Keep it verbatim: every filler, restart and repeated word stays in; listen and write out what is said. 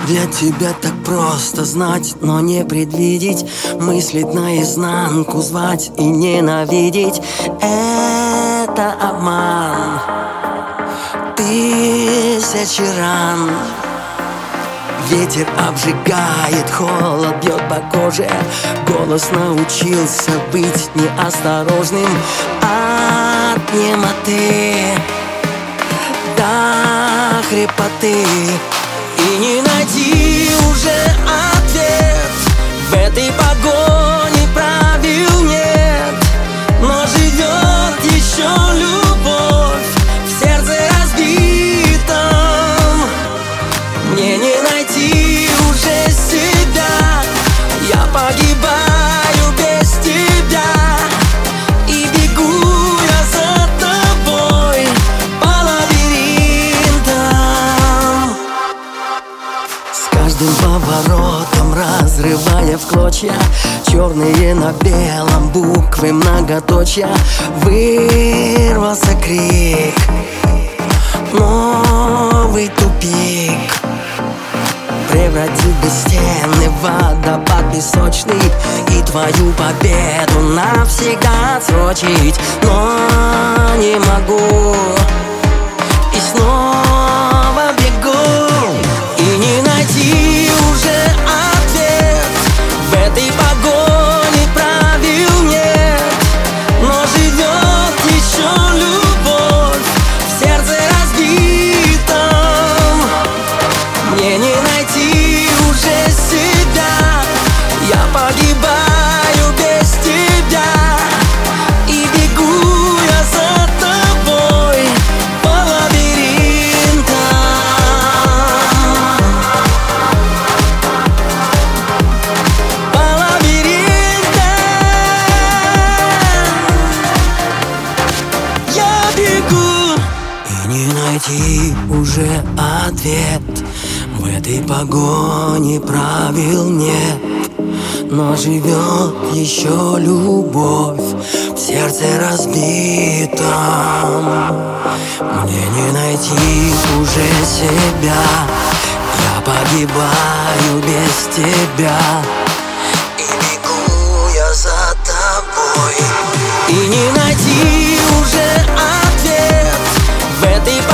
Для тебя так просто знать, но не предвидеть, мыслить наизнанку, звать и ненавидеть. Это обман тысячи ран. Ветер обжигает, холод бьет по коже. Голос научился быть неосторожным. От немоты до хрипоты. И не найти уже ответ. В этой погоне правил нет. Но живет еще любовь в сердце разбитом. Мне не найти уже себя. Я погибаю без тебя. И бегу я за тобой по лабиринтам. С каждым поворотом разрывая в клочья черные на белом буквы многоточия. Вырвался крик, новый тупик. Превратил бы стены в водопад песочный и твою победу навсегда отсрочить. Но не могу, и снова бегу. И не найти уже ответ. В этой погоне правил нет. Но живет еще любовь в сердце разбитом. Мне не найти уже себя. Я погибаю без тебя. И бегу я за тобой по лабиринтам. По лабиринтам я бегу. И не найти уже ответ. В этой погоне правил нет. Но живет еще любовь в сердце разбитом. Мне не найти уже себя. Я погибаю без тебя. И бегу я за тобой. И не найти уже ответ. В этой